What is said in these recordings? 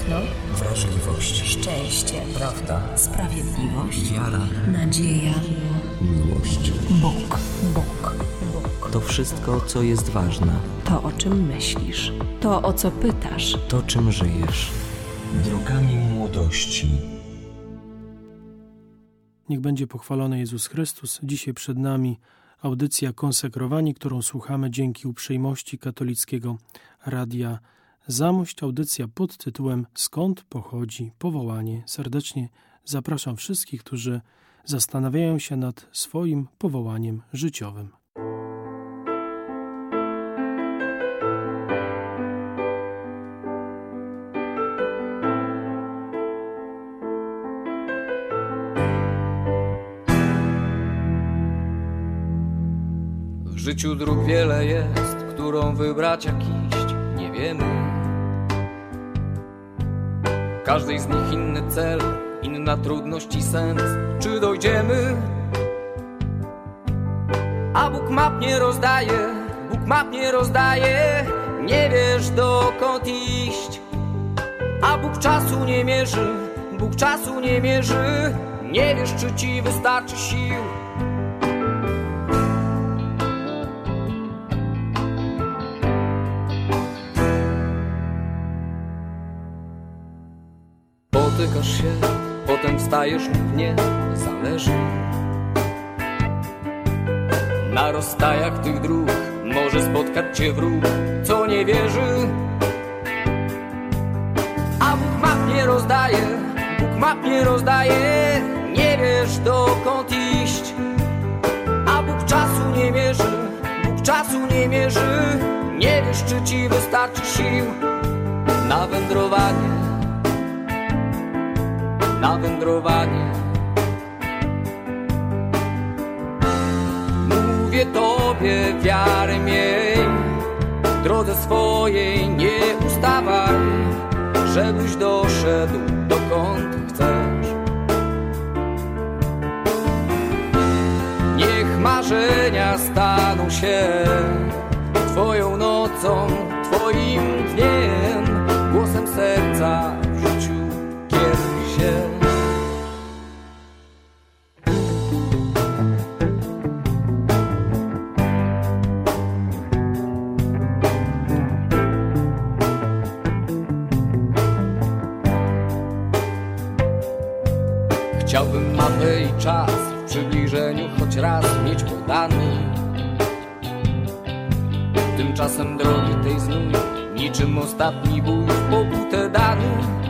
piękno, wrażliwość, szczęście, prawda, sprawiedliwość, wiara, nadzieja, miłość, Bóg. To wszystko, co jest ważne. To, o czym myślisz. To, o co pytasz. To, czym żyjesz. drogami młodości. Niech będzie pochwalony Jezus Chrystus. Dzisiaj przed nami audycja Konsekrowani, którą słuchamy dzięki uprzejmości katolickiego Radia Zamość. Audycja pod tytułem Skąd pochodzi powołanie? Serdecznie zapraszam wszystkich, którzy zastanawiają się nad swoim powołaniem życiowym. W życiu dróg wiele jest, którą wybrać jak iść, nie wiemy. W każdej z nich inny cel, inna trudność i sens. Czy dojdziemy? A Bóg map nie rozdaje, Bóg map nie rozdaje. Nie wiesz dokąd iść. A Bóg czasu nie mierzy, Bóg czasu nie mierzy. Nie wiesz, czy ci wystarczy sił. Potykasz się, potem wstajesz lub nie, zależy. Na rozstajach tych dróg może spotkać cię wróg, co nie wierzy. A Bóg map nie rozdaje, Bóg map nie rozdaje. Nie wiesz dokąd iść. A Bóg czasu nie mierzy, Bóg czasu nie mierzy. Nie wiesz, czy ci wystarczy sił na wędrowanie. Na wędrowanie. Mówię tobie, wiarę miej, w drodze swojej nie ustawaj, żebyś doszedł dokąd chcesz. Niech marzenia staną się twoją nocą, twoim dniem, głosem serca w życiu kieruj się. Chciałbym mapę i czas w przybliżeniu choć raz mieć podany. Tymczasem drogi tej znów, niczym ostatni bój w pokutę dany.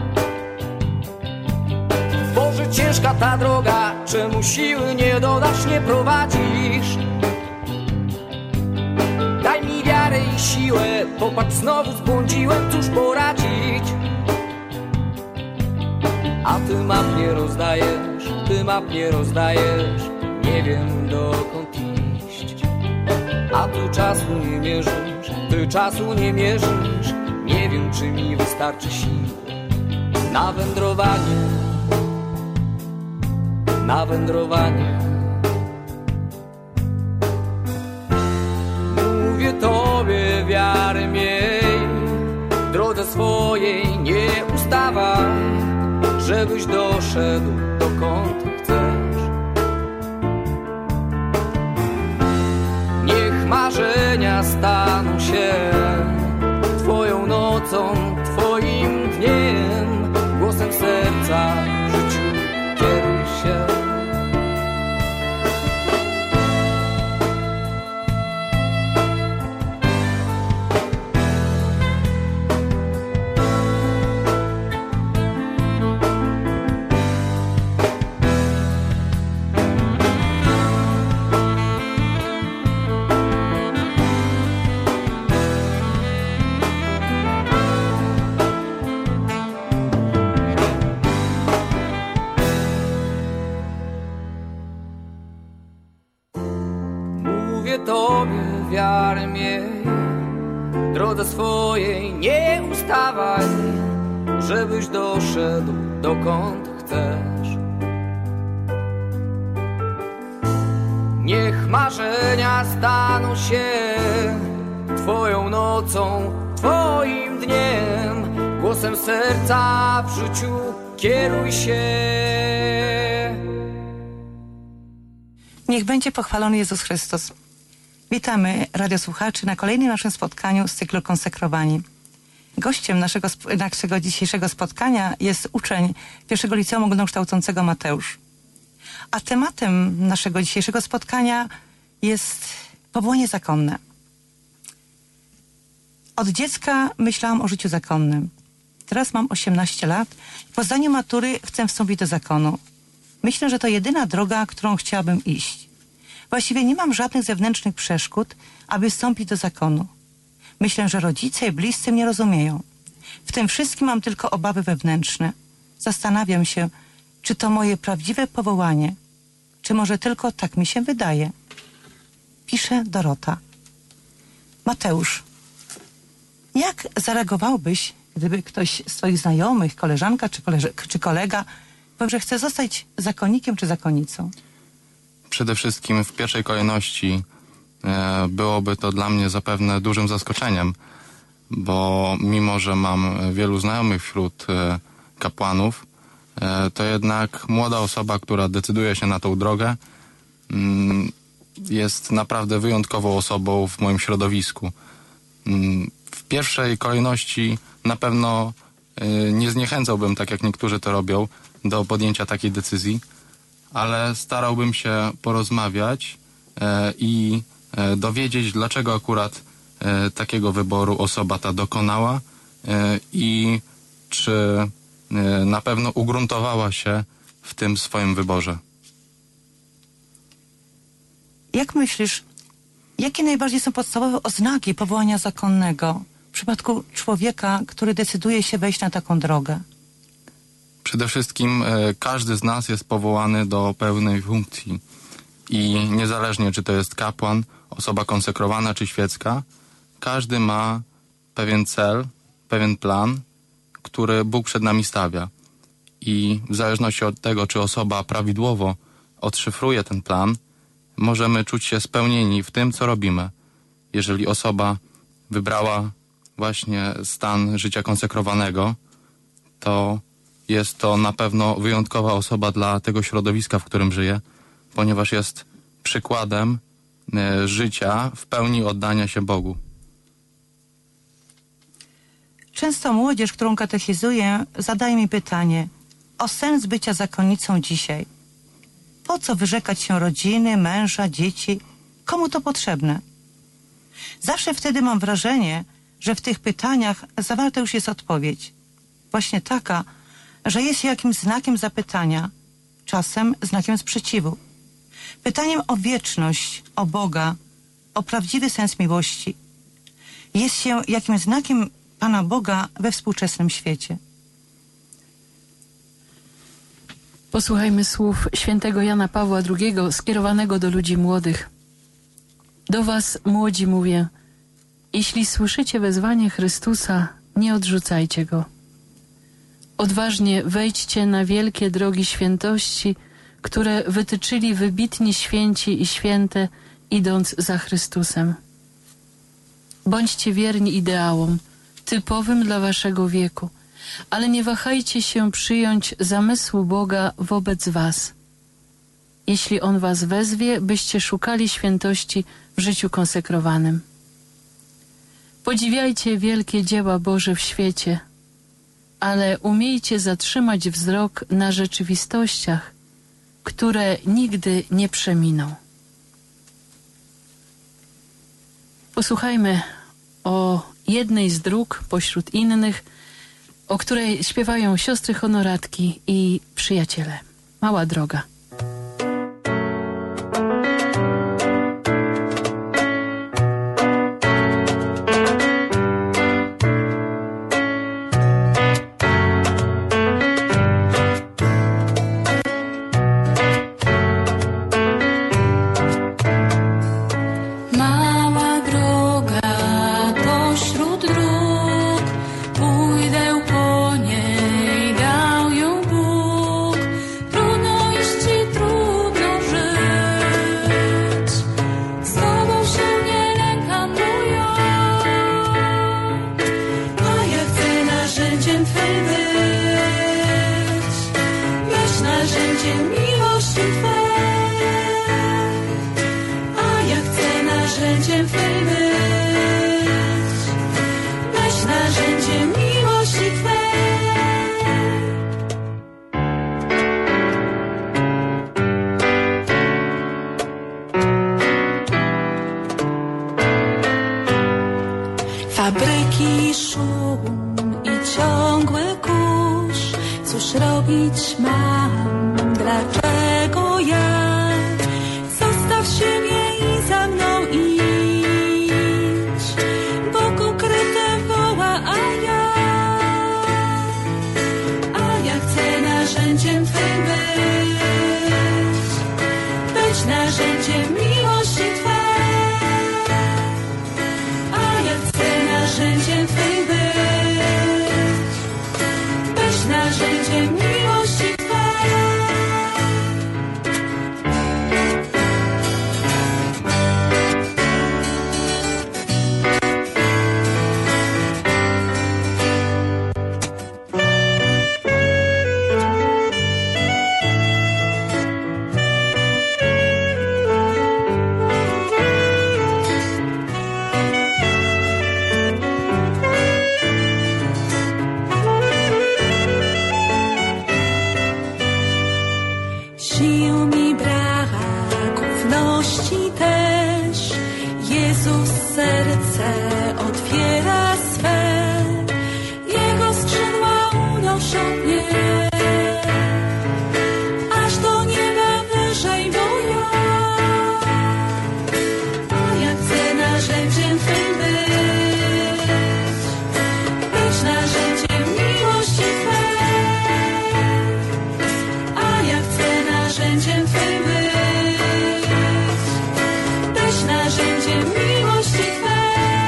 Boże, ciężka ta droga, czemu siły nie dodasz, nie prowadzisz? Daj mi wiarę i siłę, popatrz, znowu zbłądziłem, cóż poradzić? A ty map nie rozdajesz, ty map nie rozdajesz. Nie wiem dokąd iść. A ty czasu nie mierzysz, ty czasu nie mierzysz. Nie wiem, czy mi wystarczy sił na wędrowanie. Na wędrowanie. Mówię tobie, wiarę miej, w drodze swojej nie ustawaj, żebyś doszedł dokąd chcesz. Niech marzenia staną się twoją nocą, twoim dniem, głosem serca w życiu kieruj się. Mówię tobie, wiarę miej, w drodze swojej nie ustawaj, żebyś doszedł dokąd chcesz. Niech marzenia staną się twoją nocą, twoim dniem, głosem głosem serca w życiu kieruj się. Niech będzie pochwalony Jezus Chrystus. Witamy radiosłuchaczy na kolejnym naszym spotkaniu z cyklu Konsekrowani. Gościem naszego dzisiejszego spotkania jest uczeń pierwszego liceum ogólnokształcącego Mateusz. A tematem naszego dzisiejszego spotkania jest powołanie zakonne. Od dziecka myślałam o życiu zakonnym. Teraz mam 18 lat. Po zdaniu matury chcę wstąpić do zakonu. Myślę, że to jedyna droga, którą chciałabym iść. Właściwie nie mam żadnych zewnętrznych przeszkód, aby wstąpić do zakonu. Myślę, że rodzice i bliscy mnie rozumieją. W tym wszystkim mam tylko obawy wewnętrzne. Zastanawiam się, czy to moje prawdziwe powołanie, czy może tylko tak mi się wydaje. Pisze Dorota. Mateusz, jak zareagowałbyś, gdyby ktoś z twoich znajomych, koleżanka czy kolega, powiedział, że chce zostać zakonnikiem czy zakonnicą? Przede wszystkim w pierwszej kolejności byłoby to dla mnie zapewne dużym zaskoczeniem, bo mimo, że mam wielu znajomych wśród kapłanów, to jednak młoda osoba, która decyduje się na tą drogę, jest naprawdę wyjątkową osobą w moim środowisku. W pierwszej kolejności na pewno nie zniechęcałbym, tak jak niektórzy to robią, do podjęcia takiej decyzji, ale starałbym się porozmawiać i dowiedzieć, dlaczego akurat takiego wyboru osoba ta dokonała i czy na pewno ugruntowała się w tym swoim wyborze. Jak myślisz, jakie najbardziej są podstawowe oznaki powołania zakonnego w przypadku człowieka, który decyduje się wejść na taką drogę? Przede wszystkim każdy z nas jest powołany do pełnej funkcji i niezależnie, czy to jest kapłan, osoba konsekrowana czy świecka, każdy ma pewien cel, pewien plan, który Bóg przed nami stawia. I w zależności od tego, czy osoba prawidłowo odszyfruje ten plan, możemy czuć się spełnieni w tym, co robimy. Jeżeli osoba wybrała właśnie stan życia konsekrowanego, to jest to na pewno wyjątkowa osoba dla tego środowiska, w którym żyje, ponieważ jest przykładem życia w pełni oddania się Bogu. Często młodzież, którą katechizuję, zadaje mi pytanie o sens bycia zakonnicą dzisiaj. Po co wyrzekać się rodziny, męża, dzieci? Komu to potrzebne? Zawsze wtedy mam wrażenie, że w tych pytaniach zawarta już jest odpowiedź. Właśnie taka, że jest jakimś znakiem zapytania, czasem znakiem sprzeciwu. Pytaniem o wieczność, o Boga, o prawdziwy sens miłości. Jest się jakimś znakiem Pana Boga we współczesnym świecie. Posłuchajmy słów świętego Jana Pawła II skierowanego do ludzi młodych. Do was, młodzi, mówię, jeśli słyszycie wezwanie Chrystusa, nie odrzucajcie go. Odważnie wejdźcie na wielkie drogi świętości, które wytyczyli wybitni święci i święte, idąc za Chrystusem. Bądźcie wierni ideałom, typowym dla waszego wieku, ale nie wahajcie się przyjąć zamysłu Boga wobec was. Jeśli On was wezwie, byście szukali świętości w życiu konsekrowanym. Podziwiajcie wielkie dzieła Boże w świecie, ale umiejcie zatrzymać wzrok na rzeczywistościach, które nigdy nie przeminą. Posłuchajmy o jednej z dróg pośród innych, o której śpiewają siostry honoratki i przyjaciele. Mała droga. Pójdę po niej, dał ją Bóg. Trudno iść Twej być, byś narzędziem miłości Twej, a ja chcę narzędziem Twej być, byś narzędziem miłości Twej. Fabryki, szum i ciągły kurz, cóż robić mam, dlaczego ja? Zostaw siebie i za mną idź, Bóg ukryte woła, a ja chcę narzędziem Twym być narzędziem miłości Twej. Narzędziem Twej być narzędziem miłości Twej. Sił mi brak, ufności też, Jezus serce otwiera swe, Jego skrzydła unoszą mnie, aż do nieba wyżej, bo ja chcę narzędziem Twym być narzędziem miłości Twej, a ja chcę narzędziem Twym być narzędziem miłości Twej.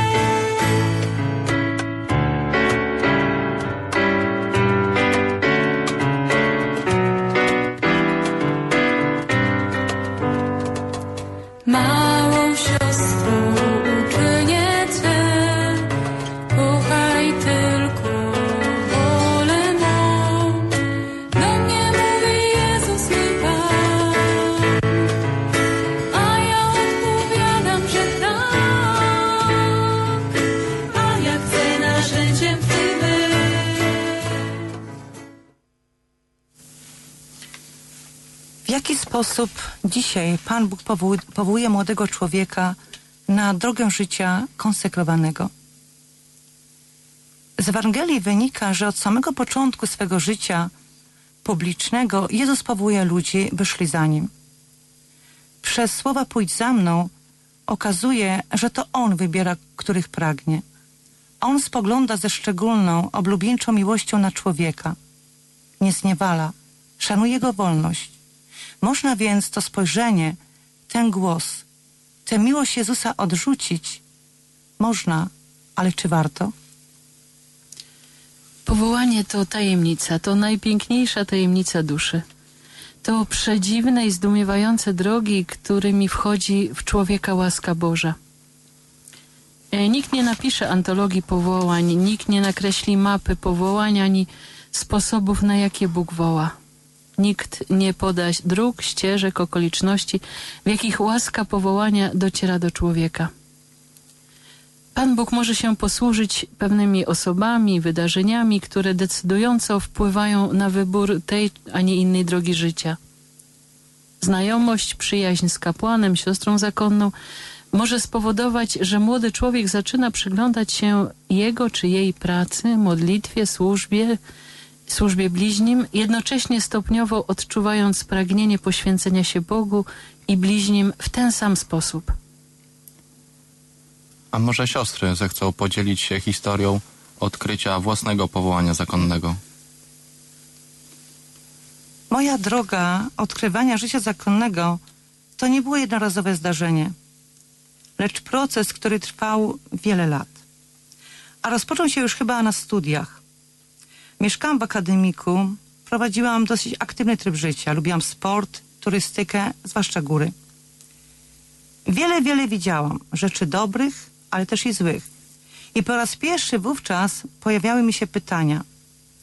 Małą siostrą uczynię Cię, kochaj tylko wolę mą. Do mnie mówi Jezus mój Pan, a ja odpowiadam, że tak, a ja chcę narzędziem Twym być. W jaki sposób dzisiaj Pan Bóg powołuje młodego człowieka na drogę życia konsekrowanego? Z Ewangelii wynika, że od samego początku swego życia publicznego Jezus powołuje ludzi, by szli za Nim. Przez słowa pójdź za mną okazuje, że to On wybiera, których pragnie. On spogląda ze szczególną, oblubieńczą miłością na człowieka. Nie zniewala, szanuje jego wolność. Można więc to spojrzenie, ten głos, tę miłość Jezusa odrzucić? Można, ale czy warto? Powołanie to tajemnica, to najpiękniejsza tajemnica duszy. To przedziwne i zdumiewające drogi, którymi wchodzi w człowieka łaska Boża. Nikt nie napisze antologii powołań, nikt nie nakreśli mapy powołań, ani sposobów, na jakie Bóg woła. Nikt nie poda dróg, ścieżek, okoliczności, w jakich łaska powołania dociera do człowieka. Pan Bóg może się posłużyć pewnymi osobami, wydarzeniami, które decydująco wpływają na wybór tej, a nie innej drogi życia. Znajomość, przyjaźń z kapłanem, siostrą zakonną może spowodować, że młody człowiek zaczyna przyglądać się jego czy jej pracy, modlitwie, służbie bliźnim, jednocześnie stopniowo odczuwając pragnienie poświęcenia się Bogu i bliźnim w ten sam sposób. A może siostry zechcą podzielić się historią odkrycia własnego powołania zakonnego? Moja droga odkrywania życia zakonnego to nie było jednorazowe zdarzenie, lecz proces, który trwał wiele lat. A rozpoczął się już chyba na studiach. Mieszkałam w akademiku, prowadziłam dosyć aktywny tryb życia. Lubiłam sport, turystykę, zwłaszcza góry. Wiele widziałam rzeczy dobrych, ale też i złych. I po raz pierwszy wówczas pojawiały mi się pytania.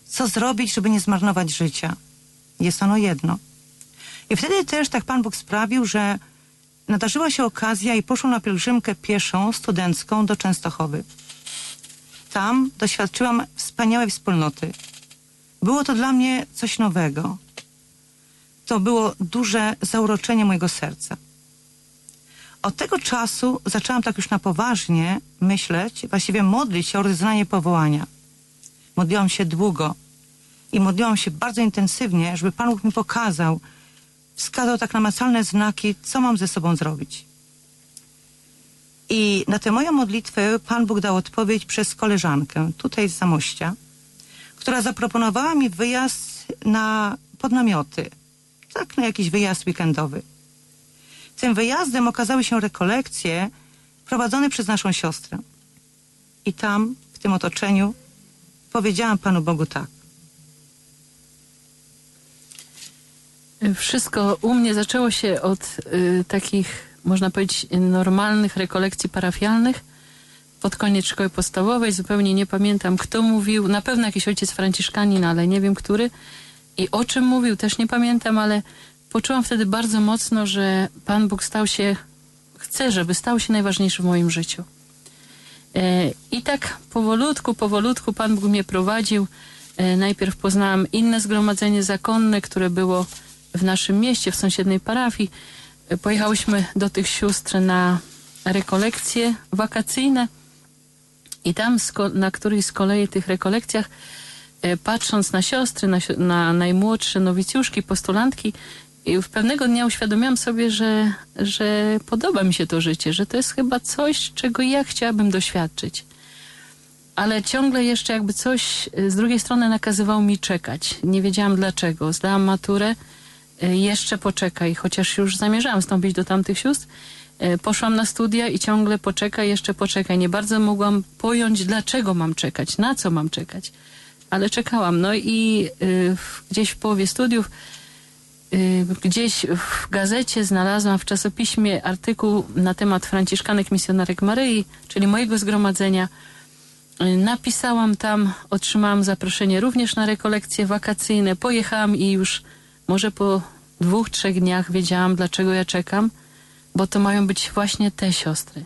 Co zrobić, żeby nie zmarnować życia? Jest ono jedno. I wtedy też tak Pan Bóg sprawił, że nadarzyła się okazja i poszłam na pielgrzymkę pieszą, studencką do Częstochowy. Tam doświadczyłam wspaniałej wspólnoty. Było to dla mnie coś nowego. To było duże zauroczenie mojego serca. Od tego czasu zaczęłam tak już na poważnie myśleć, właściwie modlić się o rozeznanie powołania. Modliłam się długo i modliłam się bardzo intensywnie, żeby Pan Bóg mi pokazał, wskazał tak namacalne znaki, co mam ze sobą zrobić. I na tę moją modlitwę Pan Bóg dał odpowiedź przez koleżankę, tutaj z Zamościa, która zaproponowała mi wyjazd pod namioty, tak na jakiś wyjazd weekendowy. Tym wyjazdem okazały się rekolekcje prowadzone przez naszą siostrę. I tam, w tym otoczeniu, powiedziałam Panu Bogu tak. Wszystko u mnie zaczęło się od takich, można powiedzieć, normalnych rekolekcji parafialnych pod koniec szkoły podstawowej. Zupełnie nie pamiętam, kto mówił. Na pewno jakiś ojciec franciszkanin, ale nie wiem, który. I o czym mówił, też nie pamiętam, ale poczułam wtedy bardzo mocno, że Pan Bóg chce, żeby stał się najważniejszy w moim życiu. I tak powolutku Pan Bóg mnie prowadził. Najpierw poznałam inne zgromadzenie zakonne, które było w naszym mieście, w sąsiedniej parafii. Pojechałyśmy do tych sióstr na rekolekcje wakacyjne i tam na którejś z kolei tych rekolekcjach, patrząc na siostry, na najmłodsze nowicjuszki, postulantki, i pewnego dnia uświadomiłam sobie, że podoba mi się to życie, że to jest chyba coś, czego ja chciałabym doświadczyć. Ale ciągle jeszcze jakby coś z drugiej strony nakazywało mi czekać. Nie wiedziałam dlaczego. Zdałam maturę, jeszcze poczekaj, chociaż już zamierzałam wstąpić do tamtych sióstr. Poszłam na studia i ciągle jeszcze poczekaj. Nie bardzo mogłam pojąć, dlaczego mam czekać, na co mam czekać. Ale czekałam. No i gdzieś w połowie studiów, gdzieś w gazecie znalazłam w czasopiśmie artykuł na temat franciszkanek misjonarek Maryi, czyli mojego zgromadzenia. Napisałam tam, otrzymałam zaproszenie również na rekolekcje wakacyjne. Pojechałam i już może po 2-3 dniach wiedziałam, dlaczego ja czekam, bo to mają być właśnie te siostry.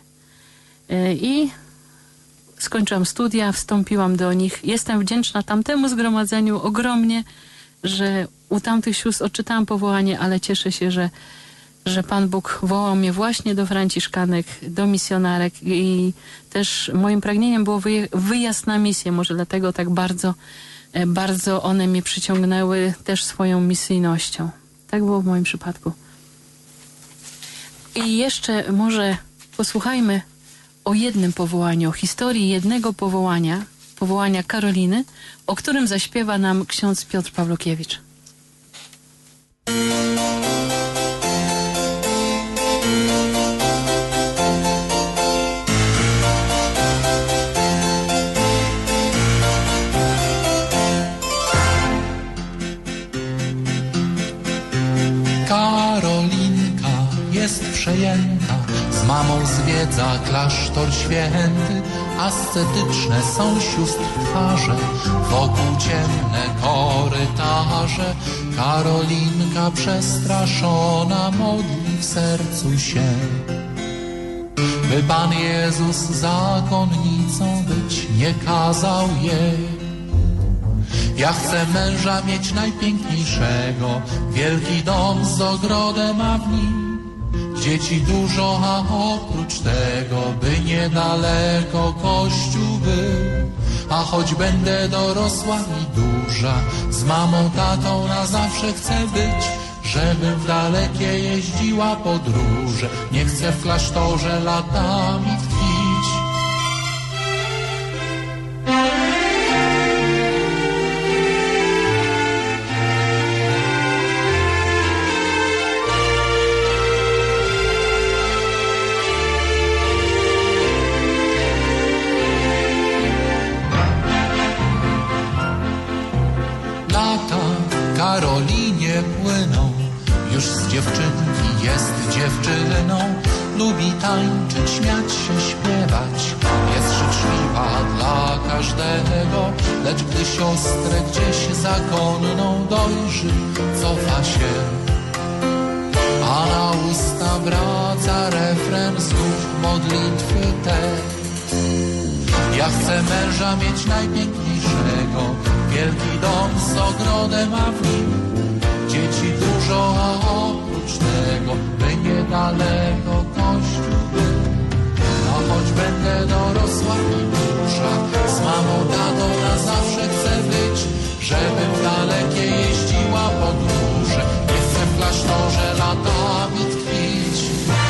I skończyłam studia, wstąpiłam do nich. Jestem wdzięczna tamtemu zgromadzeniu ogromnie, że u tamtych sióstr odczytałam powołanie, ale cieszę się, że Pan Bóg wołał mnie właśnie do franciszkanek, do misjonarek i też moim pragnieniem było wyjazd na misję. Może dlatego tak bardzo one mnie przyciągnęły też swoją misyjnością. Tak było w moim przypadku. I jeszcze może posłuchajmy o jednym powołaniu, o historii jednego powołania Karoliny, o którym zaśpiewa nam ksiądz Piotr Pawlukiewicz. Karolinka jest przejęta, z mamą zwiedza klasztor święty, ascetyczne są sióstr twarze, wokół ciemne korytarze. Karolinka przestraszona modli w sercu się, by Pan Jezus zakonnicą być nie kazał jej. Ja chcę męża mieć najpiękniejszego, wielki dom z ogrodem, a w nim dzieci dużo, a oprócz tego, by niedaleko kościół był. A choć będę dorosła i duża, z mamą, tatą na zawsze chcę być, żebym w dalekie jeździła podróże, nie chcę w klasztorze latami tkwić. Karolinie płyną, już z dziewczynki jest dziewczyną. lubi tańczyć, śmiać się, śpiewać. Jest życzliwa dla każdego, lecz gdy siostrę gdzieś zakonną dojrzy, cofa się. A na usta wraca refren znów modlitwy te. Ja chcę męża mieć najpiękniejszego, wielki dom z ogrodem, a w nim dzieci dużo, a oprócz tego by niedaleko kościół był. No choć będę dorosła i duża, z mamą, tatą na zawsze chcę być, żebym dalekie jeździła podróże, nie chcę w klasztorze latami tkwić.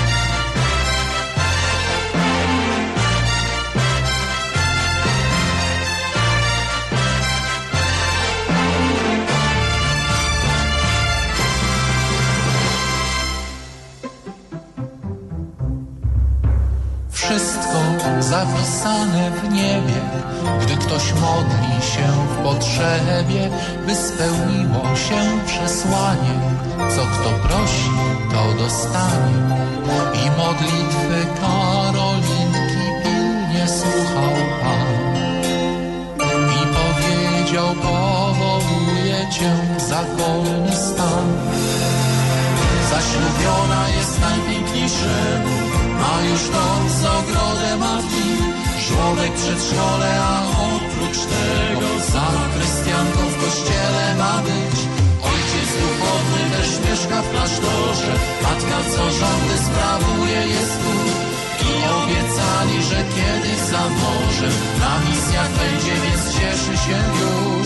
Wszystko zapisane w niebie, gdy ktoś modli się w potrzebie, by spełniło się przesłanie, co kto prosi, to dostanie. I modlitwy Karolinki pilnie słuchał Pan i powiedział: powołuję cię w zakonny stan. Zaślubiona jest najpiękniejszemu, ma już dom z ogrodem, a w nim żłobek, przedszkole, a oprócz tego zakrystianką w kościele ma być. Ojciec duchowny też mieszka w klasztorze, matka co rządy sprawuje jest tu. I obiecali, że kiedyś za morzem na misjach będzie, więc cieszy się już.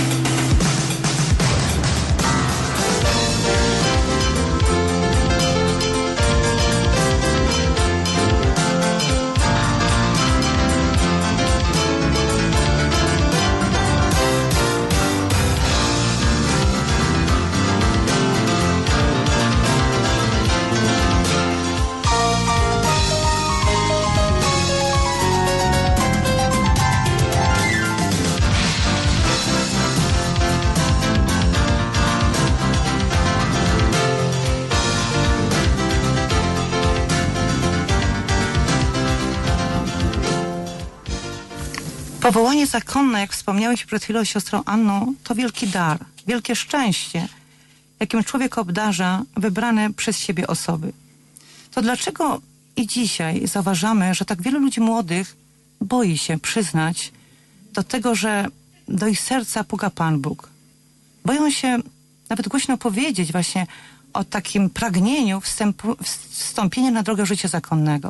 Powołanie zakonne, jak wspomniałeś przed chwilą siostrą Anną, to wielki dar, wielkie szczęście, jakim człowiek obdarza wybrane przez siebie osoby. To dlaczego i dzisiaj zauważamy, że tak wielu ludzi młodych boi się przyznać do tego, że do ich serca puka Pan Bóg? Boją się nawet głośno powiedzieć właśnie o takim pragnieniu wstąpienia na drogę życia zakonnego.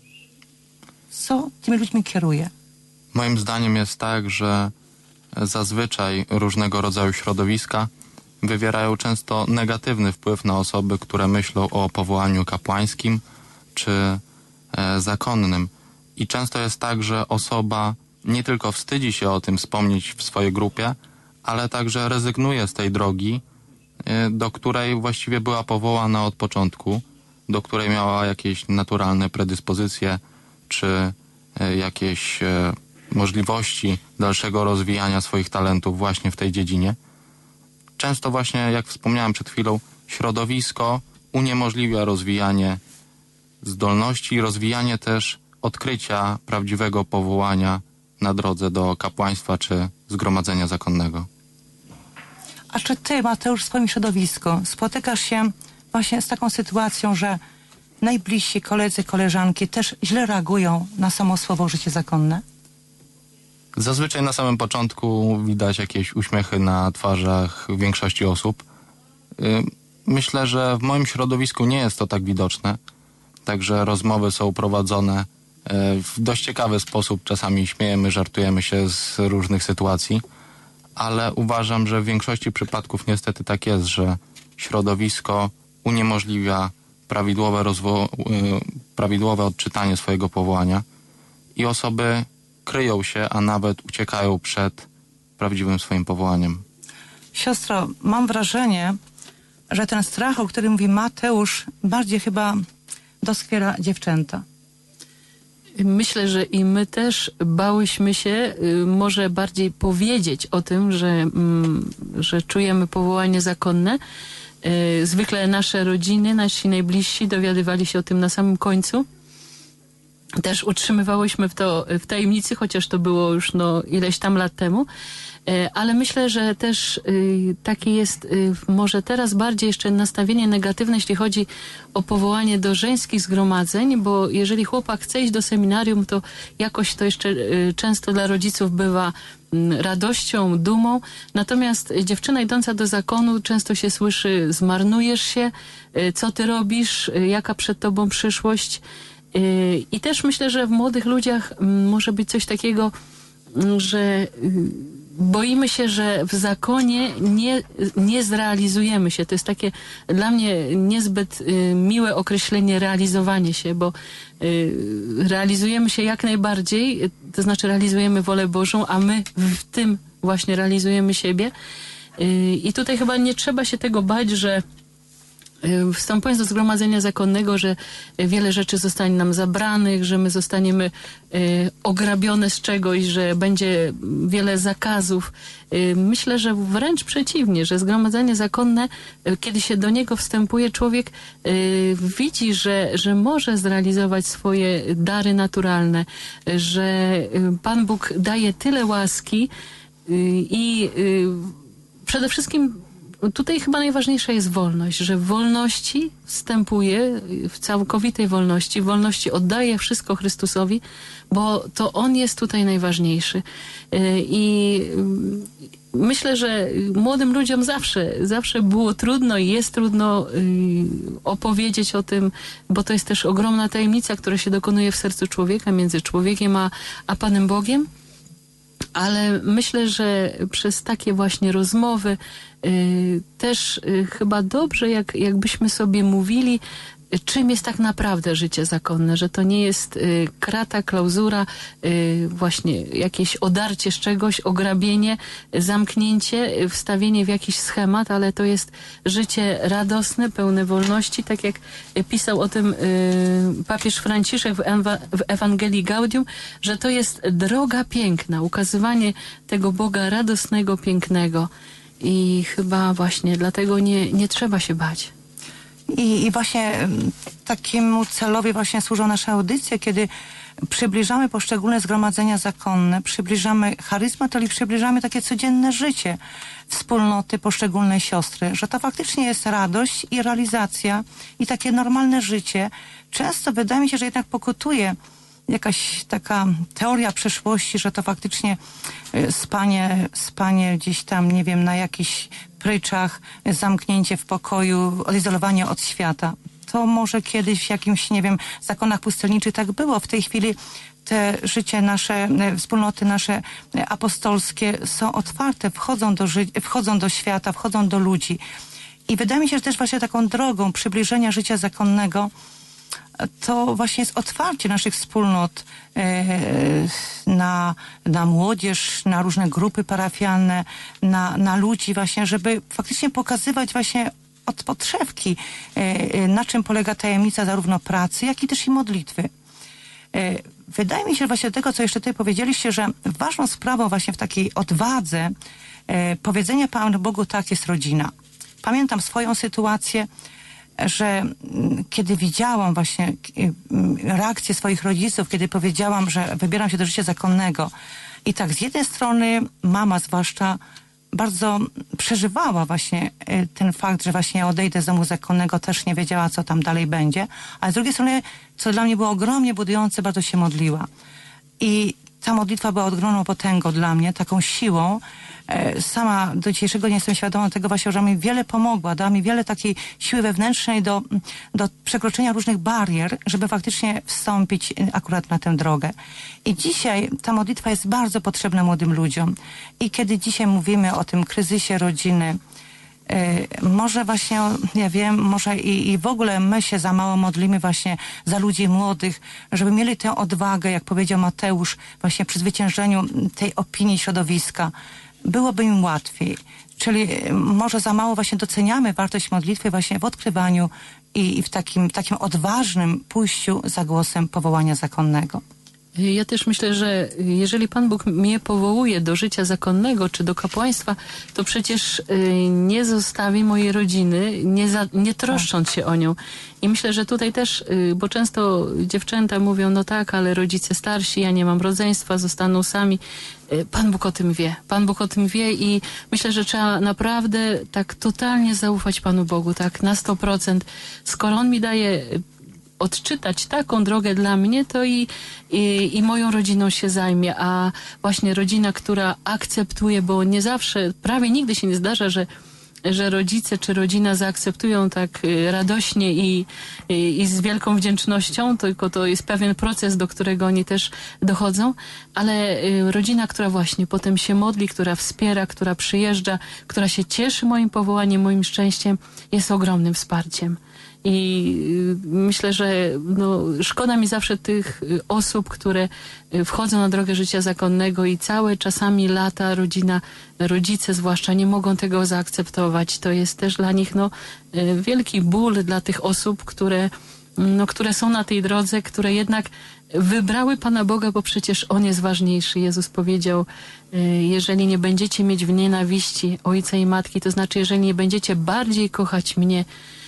Co tymi ludźmi kieruje? Moim zdaniem jest tak, że zazwyczaj różnego rodzaju środowiska wywierają często negatywny wpływ na osoby, które myślą o powołaniu kapłańskim czy zakonnym. I często jest tak, że osoba nie tylko wstydzi się o tym wspomnieć w swojej grupie, ale także rezygnuje z tej drogi, do której właściwie była powołana od początku, do której miała jakieś naturalne predyspozycje czy jakieś możliwości dalszego rozwijania swoich talentów właśnie w tej dziedzinie. Często właśnie, jak wspomniałem przed chwilą, środowisko uniemożliwia rozwijanie zdolności, rozwijanie też odkrycia prawdziwego powołania na drodze do kapłaństwa czy zgromadzenia zakonnego. A czy ty, Mateusz, w swoim środowisku spotykasz się właśnie z taką sytuacją, że najbliżsi koledzy, koleżanki też źle reagują na samo słowo życie zakonne? Zazwyczaj na samym początku widać jakieś uśmiechy na twarzach większości osób. Myślę, że w moim środowisku nie jest to tak widoczne, także rozmowy są prowadzone w dość ciekawy sposób. Czasami śmiejemy, żartujemy się z różnych sytuacji, ale uważam, że w większości przypadków niestety tak jest, że środowisko uniemożliwia prawidłowe odczytanie swojego powołania i osoby kryją się, a nawet uciekają przed prawdziwym swoim powołaniem. Siostro, mam wrażenie, że ten strach, o którym mówi Mateusz, bardziej chyba doskwiera dziewczęta. Myślę, że i my też bałyśmy się może bardziej powiedzieć o tym, że czujemy powołanie zakonne, Zwykle nasze rodziny, nasi najbliżsi dowiadywali się o tym na samym końcu. Też utrzymywałyśmy w tajemnicy, chociaż to było już ileś tam lat temu. Ale myślę, że też takie jest może teraz bardziej jeszcze nastawienie negatywne, jeśli chodzi o powołanie do żeńskich zgromadzeń, bo jeżeli chłopak chce iść do seminarium, to jakoś to jeszcze często dla rodziców bywa radością, dumą. Natomiast dziewczyna idąca do zakonu często się słyszy: zmarnujesz się, co ty robisz, jaka przed tobą przyszłość. I też myślę, że w młodych ludziach może być coś takiego, że boimy się, że w zakonie nie zrealizujemy się. To jest takie dla mnie niezbyt miłe określenie realizowanie się, bo realizujemy się jak najbardziej, to znaczy realizujemy wolę Bożą, a my w tym właśnie realizujemy siebie. I tutaj chyba nie trzeba się tego bać, że wstępując do zgromadzenia zakonnego, że wiele rzeczy zostanie nam zabranych, że my zostaniemy ograbione z czegoś, że będzie wiele zakazów. Myślę, że wręcz przeciwnie, że zgromadzenie zakonne, kiedy się do niego wstępuje, człowiek widzi, że może zrealizować swoje dary naturalne, że Pan Bóg daje tyle łaski i przede wszystkim tutaj chyba najważniejsza jest wolność, że w wolności wstępuje, w całkowitej wolności oddaje wszystko Chrystusowi, bo to On jest tutaj najważniejszy. I myślę, że młodym ludziom zawsze było trudno i jest trudno opowiedzieć o tym, bo to jest też ogromna tajemnica, która się dokonuje w sercu człowieka, między człowiekiem a Panem Bogiem. Ale myślę, że przez takie właśnie rozmowy też chyba dobrze, jakbyśmy sobie mówili, czym jest tak naprawdę życie zakonne, że to nie jest krata, klauzura, właśnie jakieś odarcie z czegoś, ograbienie, zamknięcie, wstawienie w jakiś schemat, ale to jest życie radosne, pełne wolności, tak jak pisał o tym papież Franciszek w Ewangelii Gaudium, że to jest droga piękna, ukazywanie tego Boga radosnego, pięknego. I chyba właśnie dlatego nie trzeba się bać. I właśnie takiemu celowi właśnie służą nasze audycje, kiedy przybliżamy poszczególne zgromadzenia zakonne, przybliżamy charyzmat, ale przybliżamy takie codzienne życie wspólnoty poszczególnej siostry, że to faktycznie jest radość i realizacja i takie normalne życie. Często wydaje mi się, że jednak pokutuje jakaś taka teoria przeszłości, że to faktycznie spanie gdzieś tam, nie wiem, na jakichś pryczach, zamknięcie w pokoju, odizolowanie od świata. To może kiedyś w jakimś, nie wiem, zakonach pustelniczych tak było. W tej chwili te życie nasze, wspólnoty nasze apostolskie są otwarte, wchodzą do świata, wchodzą do ludzi. I wydaje mi się, że też właśnie taką drogą przybliżenia życia zakonnego to właśnie jest otwarcie naszych wspólnot na młodzież, na różne grupy parafialne, na ludzi właśnie, żeby faktycznie pokazywać właśnie od podszewki, na czym polega tajemnica zarówno pracy, jak i też i modlitwy. Wydaje mi się właśnie tego, co jeszcze tutaj powiedzieliście, że ważną sprawą właśnie w takiej odwadze powiedzenia Panu Bogu tak jest rodzina. Pamiętam swoją sytuację, że kiedy widziałam właśnie reakcję swoich rodziców, kiedy powiedziałam, że wybieram się do życia zakonnego i tak z jednej strony mama zwłaszcza bardzo przeżywała właśnie ten fakt, że właśnie odejdę z domu zakonnego, też nie wiedziała, co tam dalej będzie, a z drugiej strony, co dla mnie było ogromnie budujące, bardzo się modliła. I ta modlitwa była ogromną potęgą dla mnie, taką siłą. Sama do dzisiejszego nie jestem świadoma tego właśnie, że mi wiele pomogła, dała mi wiele takiej siły wewnętrznej do przekroczenia różnych barier, żeby faktycznie wstąpić akurat na tę drogę. I dzisiaj ta modlitwa jest bardzo potrzebna młodym ludziom. I kiedy dzisiaj mówimy o tym kryzysie rodziny, może właśnie, ja wiem, może i w ogóle my się za mało modlimy właśnie za ludzi młodych, żeby mieli tę odwagę, jak powiedział Mateusz, właśnie przy zwyciężeniu tej opinii środowiska. Byłoby im łatwiej. Czyli może za mało właśnie doceniamy wartość modlitwy właśnie w odkrywaniu i w takim odważnym pójściu za głosem powołania zakonnego. Ja też myślę, że jeżeli Pan Bóg mnie powołuje do życia zakonnego czy do kapłaństwa, to przecież nie zostawi mojej rodziny, nie troszcząc się o nią. I myślę, że tutaj też, bo często dziewczęta mówią, no tak, ale rodzice starsi, ja nie mam rodzeństwa, zostaną sami. Pan Bóg o tym wie. Pan Bóg o tym wie i myślę, że trzeba naprawdę tak totalnie zaufać Panu Bogu, tak na 100%. Skoro On mi daje odczytać taką drogę dla mnie, to i moją rodziną się zajmie, a właśnie rodzina, która akceptuje, bo nie zawsze, prawie nigdy się nie zdarza, że rodzice czy rodzina zaakceptują tak radośnie i z wielką wdzięcznością, tylko to jest pewien proces, do którego oni też dochodzą, ale rodzina, która właśnie potem się modli, która wspiera, która przyjeżdża, która się cieszy moim powołaniem, moim szczęściem, jest ogromnym wsparciem. I myślę, że szkoda mi zawsze tych osób, które wchodzą na drogę życia zakonnego i całe czasami lata rodzice zwłaszcza nie mogą tego zaakceptować. To jest też dla nich wielki ból dla tych osób, które są na tej drodze, które jednak wybrały Pana Boga, bo przecież On jest ważniejszy. Jezus powiedział, jeżeli nie będziecie mieć w nienawiści ojca i matki, to znaczy, jeżeli nie będziecie bardziej kochać mnie,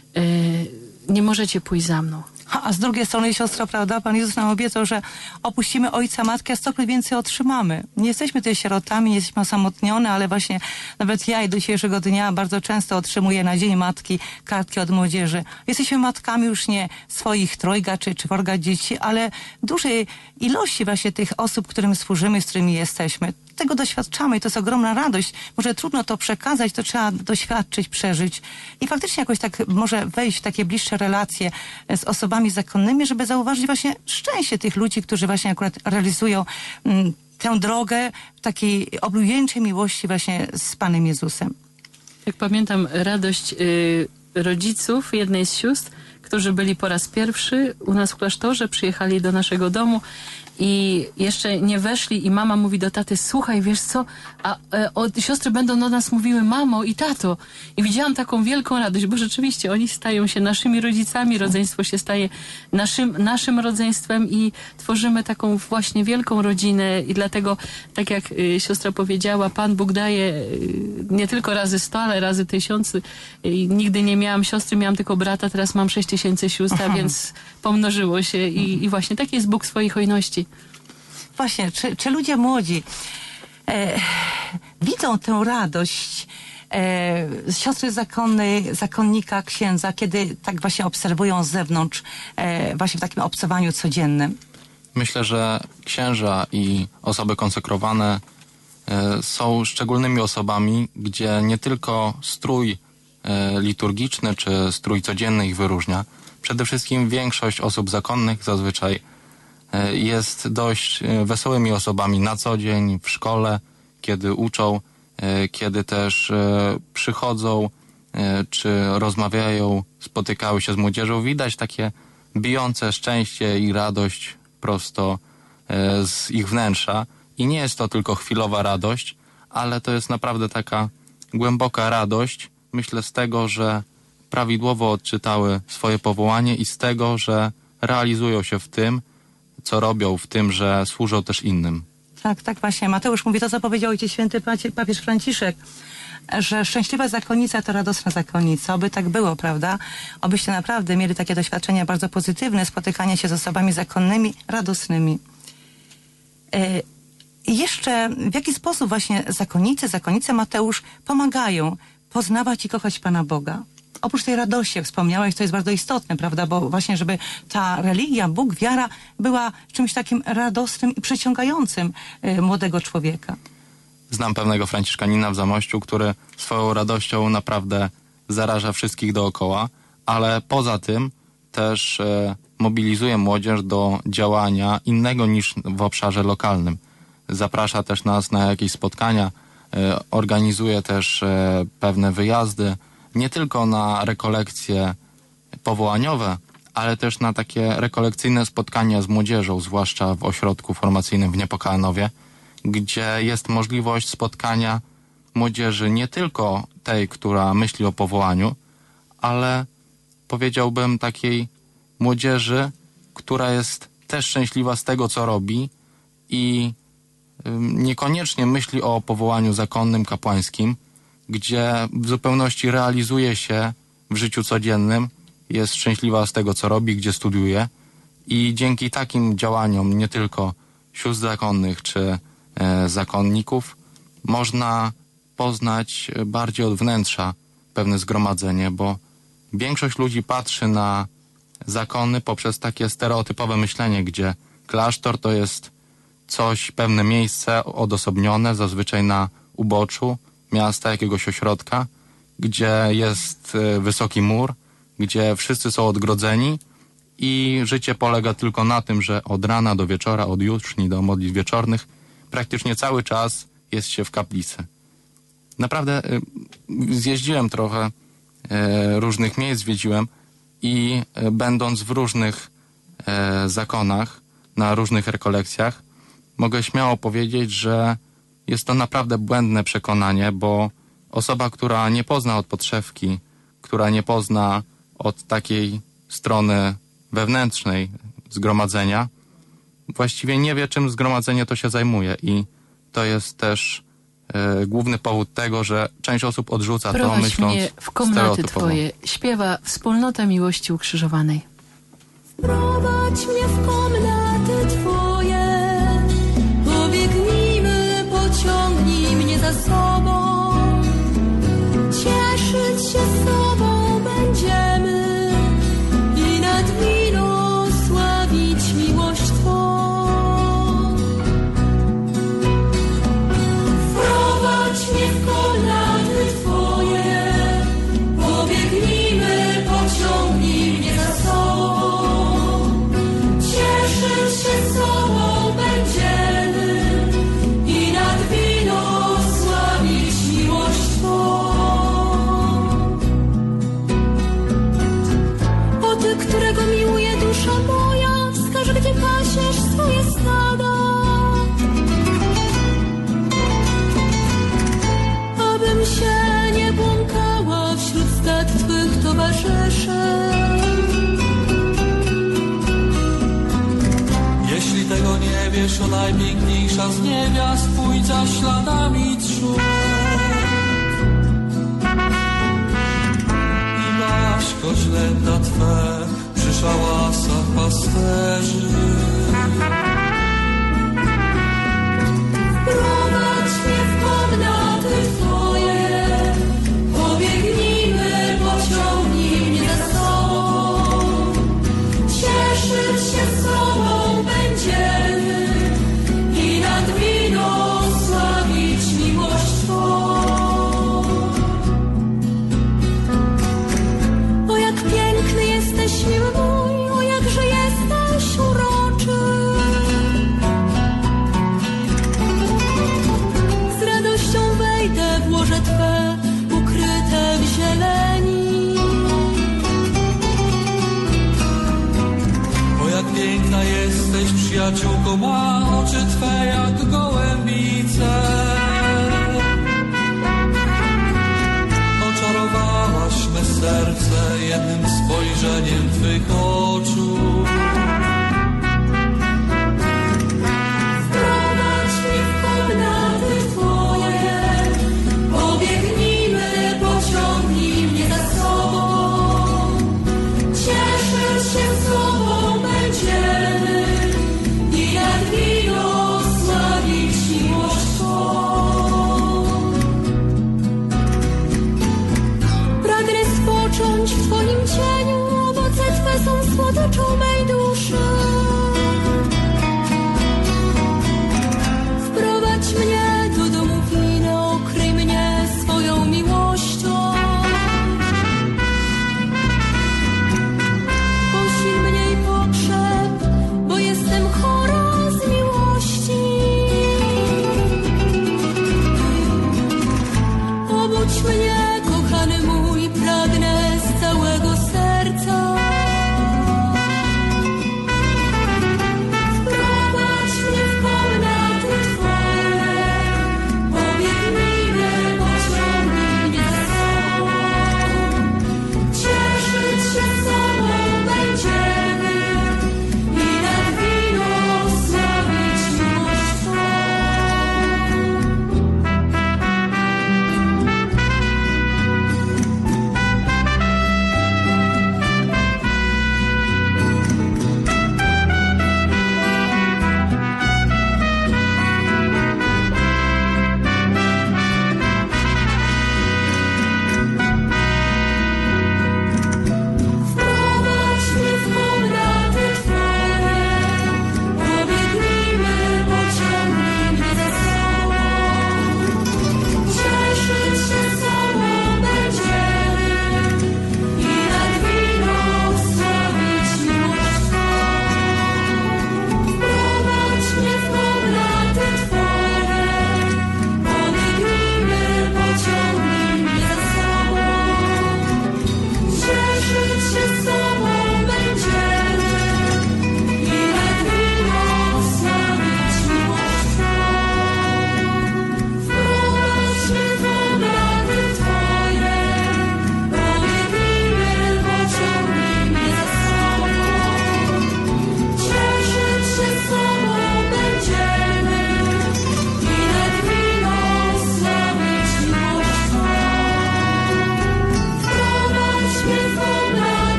nie możecie pójść za mną. A z drugiej strony, siostro, prawda, Pan Jezus nam obiecał, że opuścimy ojca, matkę, a 100% więcej otrzymamy. Nie jesteśmy tutaj sierotami, nie jesteśmy osamotnione, ale właśnie nawet ja i do dzisiejszego dnia bardzo często otrzymuję na Dzień Matki kartki od młodzieży. Jesteśmy matkami już nie swoich trojga czy czworga dzieci, ale dużej ilości właśnie tych osób, którym służymy, z którymi jesteśmy. Tego doświadczamy i to jest ogromna radość. Może trudno to przekazać, to trzeba doświadczyć, przeżyć i faktycznie jakoś tak może wejść w takie bliższe relacje z osobami zakonnymi, żeby zauważyć właśnie szczęście tych ludzi, którzy właśnie akurat realizują tę drogę w takiej oblubieńczej miłości właśnie z Panem Jezusem. Jak pamiętam radość rodziców jednej z sióstr, którzy byli po raz pierwszy u nas w klasztorze, przyjechali do naszego domu i jeszcze nie weszli i mama mówi do taty, słuchaj, wiesz co, siostry będą do nas mówiły mamo i tato. I widziałam taką wielką radość, bo rzeczywiście oni stają się naszymi rodzicami, rodzeństwo się staje naszym rodzeństwem i tworzymy taką właśnie wielką rodzinę i dlatego, tak jak siostra powiedziała, Pan Bóg daje nie tylko razy 100, ale razy 1000. Nigdy nie miałam siostry, miałam tylko brata, teraz mam 6000 sióstr, a więc pomnożyło się i właśnie taki jest Bóg swojej hojności. Właśnie, czy ludzie młodzi widzą tę radość siostry zakonnej, zakonnika, księdza, kiedy tak właśnie obserwują z zewnątrz, właśnie w takim obcowaniu codziennym? Myślę, że księża i osoby konsekrowane są szczególnymi osobami, gdzie nie tylko strój liturgiczny czy strój codzienny ich wyróżnia. Przede wszystkim większość osób zakonnych zazwyczaj jest dość wesołymi osobami na co dzień, w szkole, kiedy uczą, kiedy też przychodzą, czy rozmawiają, spotykały się z młodzieżą. Widać takie bijące szczęście i radość prosto z ich wnętrza. I nie jest to tylko chwilowa radość, ale to jest naprawdę taka głęboka radość, myślę, z tego, że prawidłowo odczytały swoje powołanie i z tego, że realizują się w tym, co robią, w tym, że służą też innym. Tak właśnie. Mateusz mówi to, co powiedział Ojciec Święty papież Franciszek, że szczęśliwa zakonnica to radosna zakonnica. Oby tak było, prawda? Obyście naprawdę mieli takie doświadczenia bardzo pozytywne, spotykania się z osobami zakonnymi, radosnymi. I jeszcze w jaki sposób właśnie zakonnice Mateusz pomagają poznawać i kochać Pana Boga? Oprócz tej radości, jak wspomniałeś, to jest bardzo istotne, prawda? Bo właśnie, żeby ta religia, Bóg, wiara była czymś takim radosnym i przyciągającym młodego człowieka. Znam pewnego franciszkanina w Zamościu, który swoją radością naprawdę zaraża wszystkich dookoła, ale poza tym też mobilizuje młodzież do działania innego niż w obszarze lokalnym. Zaprasza też nas na jakieś spotkania, organizuje też pewne wyjazdy, nie tylko na rekolekcje powołaniowe, ale też na takie rekolekcyjne spotkania z młodzieżą, zwłaszcza w ośrodku formacyjnym w Niepokalanowie, gdzie jest możliwość spotkania młodzieży nie tylko tej, która myśli o powołaniu, ale powiedziałbym takiej młodzieży, która jest też szczęśliwa z tego, co robi i niekoniecznie myśli o powołaniu zakonnym, kapłańskim, gdzie w zupełności realizuje się w życiu codziennym, jest szczęśliwa z tego, co robi, gdzie studiuje i dzięki takim działaniom, nie tylko sióstr zakonnych czy zakonników, można poznać bardziej od wnętrza pewne zgromadzenie, bo większość ludzi patrzy na zakony poprzez takie stereotypowe myślenie, gdzie klasztor to jest coś, pewne miejsce odosobnione, zazwyczaj na uboczu miasta, jakiegoś ośrodka, gdzie jest wysoki mur, gdzie wszyscy są odgrodzeni i życie polega tylko na tym, że od rana do wieczora, od jutrzni do modlitw wieczornych praktycznie cały czas jest się w kaplicy. Naprawdę zjeździłem trochę różnych miejsc, zwiedziłem i będąc w różnych zakonach, na różnych rekolekcjach, mogę śmiało powiedzieć, że jest to naprawdę błędne przekonanie, bo osoba, która nie pozna od podszewki, która nie pozna od takiej strony wewnętrznej zgromadzenia, właściwie nie wie, czym zgromadzenie to się zajmuje i to jest też główny powód tego, że część osób odrzuca to, myśląc Prowadź mnie w komnaty stereotypowo. Twoje, śpiewa Wspólnota Miłości Ukrzyżowanej. Prowadź mnie w komnaty Twoje, pobiegnijmy, pociągnij mnie za sobą. Cieszyć się z Tobą będziemy i nad wino sławić miłość Twą. Prowadź mnie w komnaty Twoje, pobiegnijmy, pociągnij mnie za sobą. Cieszyć się z Tobą będziemy i nad wino sławić miłość Twą. O Ty, którego miłuje dusza moja, wskaż, gdzie pasiesz swoje stada, abym się nie błąkała wśród stad Twych towarzyszy. Jeśli tego nie wiesz, o najpiękniejsza z niewiast, pójdź za śladami trzód. I Baśko, źlęta Twe przy szałasach pasterzy. Prowadź mnie w komnaty Twoje, pobiegnijmy, pociągnij mnie za sobą. Cieszyć się z Tobą będziemy i nad wino sławić miłość Twą. O jak piękny jesteś, miły mój, o jakże jesteś uroczy. Z radością wejdę w łoże Twe, ukryte w zieleni. O jak piękna jesteś, przyjaciółko ma, oczy Twe jak gołębice. Oczarowałaś me serce jednym spojrzeniem Twych oczu. Prowadź mnie w komnaty Twoje, pobiegnijmy, pociągnij mnie za sobą. Cieszyć się z Tobą będziemy i nad wino sławić miłość Twą. Pragnę spocząć w Twoim cieniu, owoce Twe są słodyczą mej duszy. Wprowadź mnie do domu wina, okryj mnie swoją miłością. Posil mnie i pokrzep, bo jestem chora z miłości. Obudź mnie, kochany mój, pragnę z całego serca. Wprowadź mnie w komnaty Twoje, pobiegnijmy, pociągnij mnie za sobą. Cieszyć się z Tobą będziemy i nad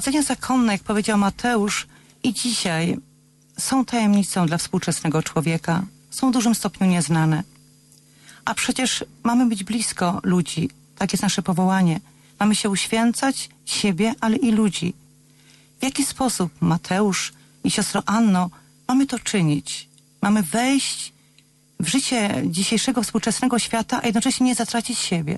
Zgromadzenia zakonne, jak powiedział Mateusz, i dzisiaj są tajemnicą dla współczesnego człowieka. Są w dużym stopniu nieznane. A przecież mamy być blisko ludzi. Tak jest nasze powołanie. Mamy się uświęcać siebie, ale i ludzi. W jaki sposób, Mateusz i siostro Anno, mamy to czynić? Mamy wejść w życie dzisiejszego współczesnego świata, a jednocześnie nie zatracić siebie.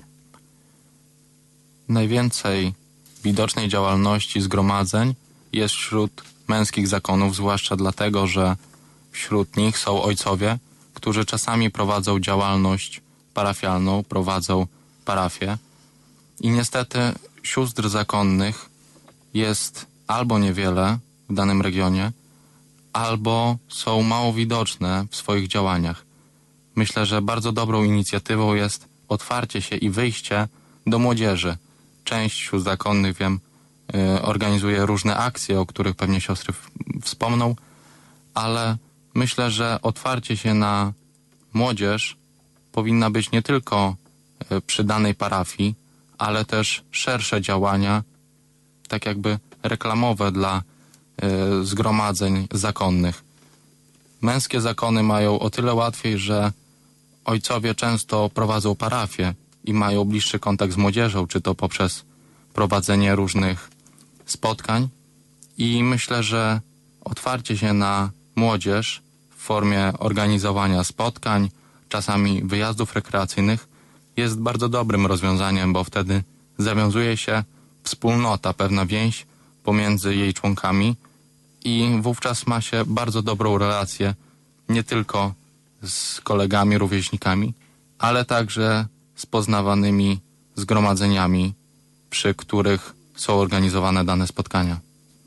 Najwięcej widocznej działalności zgromadzeń jest wśród męskich zakonów, zwłaszcza dlatego, że wśród nich są ojcowie, którzy czasami prowadzą działalność parafialną, prowadzą parafię. I niestety sióstr zakonnych jest albo niewiele w danym regionie, albo są mało widoczne w swoich działaniach. Myślę, że bardzo dobrą inicjatywą jest otwarcie się i wyjście do młodzieży. Część sióstr zakonnych, wiem, organizuje różne akcje, o których pewnie siostry wspomną, ale myślę, że otwarcie się na młodzież powinna być nie tylko przy danej parafii, ale też szersze działania, tak jakby reklamowe dla zgromadzeń zakonnych. Męskie zakony mają o tyle łatwiej, że ojcowie często prowadzą parafię i mają bliższy kontakt z młodzieżą, czy to poprzez prowadzenie różnych spotkań. I myślę, że otwarcie się na młodzież w formie organizowania spotkań, czasami wyjazdów rekreacyjnych jest bardzo dobrym rozwiązaniem, bo wtedy zawiązuje się wspólnota, pewna więź pomiędzy jej członkami i wówczas ma się bardzo dobrą relację nie tylko z kolegami, rówieśnikami, ale także z poznawanymi zgromadzeniami, przy których są organizowane dane spotkania.